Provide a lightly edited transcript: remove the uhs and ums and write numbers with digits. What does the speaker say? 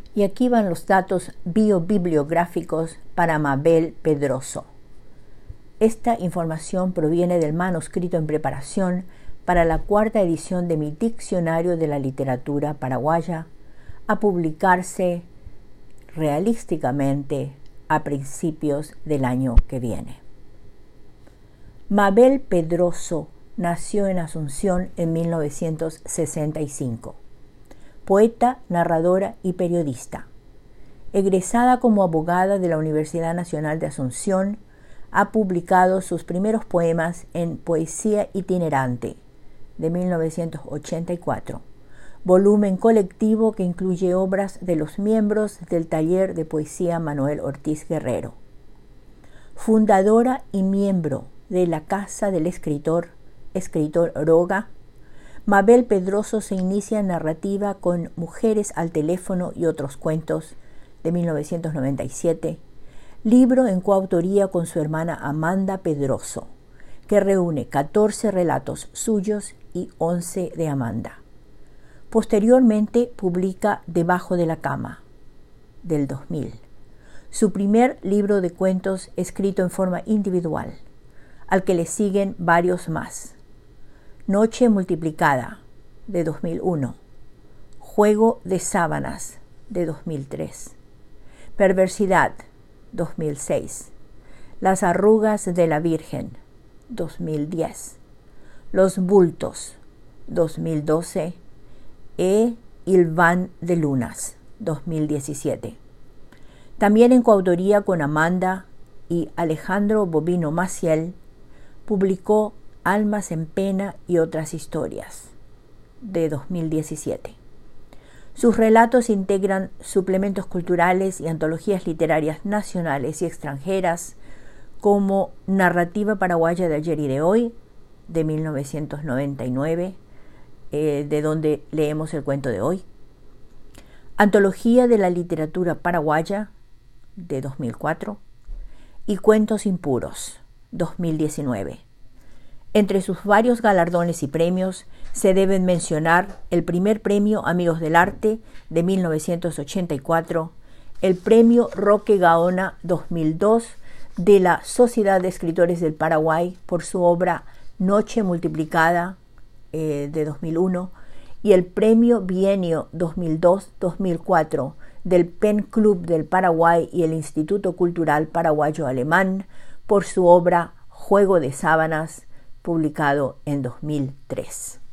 Y aquí van los datos biobibliográficos para Mabel Pedroso. Esta información proviene del manuscrito en preparación para la 4ª edición de mi Diccionario de la Literatura Paraguaya, a publicarse realísticamente a principios del año que viene. Mabel Pedroso nació en Asunción en 1965. Poeta, narradora y periodista. Egresada como abogada de la Universidad Nacional de Asunción, ha publicado sus primeros poemas en Poesía Itinerante, de 1984, volumen colectivo que incluye obras de los miembros del Taller de Poesía Manuel Ortiz Guerrero. Fundadora y miembro de la Casa del Escritor Roga, Mabel Pedroso se inicia en narrativa con Mujeres al teléfono y otros cuentos, de 1997, libro en coautoría con su hermana Amanda Pedroso, que reúne 14 relatos suyos y 11 de Amanda. Posteriormente publica Debajo de la cama, del 2000, su primer libro de cuentos escrito en forma individual, al que le siguen varios más. Noche multiplicada, de 2001, Juego de sábanas, de 2003, Perversidad, 2006, Las arrugas de la Virgen, 2010, Los bultos, 2012, Il van de lunas, 2017. También en coautoría con Amanda y Alejandro Bobino Maciel, publicó Almas en pena y otras historias, de 2017. Sus relatos integran suplementos culturales y antologías literarias nacionales y extranjeras, como Narrativa Paraguaya de ayer y de hoy, de 1999, de donde leemos el cuento de hoy. Antología de la Literatura Paraguaya, de 2004, y Cuentos impuros, 2019. Entre sus varios galardones y premios se deben mencionar el primer premio Amigos del Arte de 1984, el premio Roque Gaona 2002 de la Sociedad de Escritores del Paraguay por su obra Noche multiplicada, de 2001, y el premio Bienio 2002-2004 del Pen Club del Paraguay y el Instituto Cultural Paraguayo Alemán por su obra Juego de sábanas, publicado en 2003.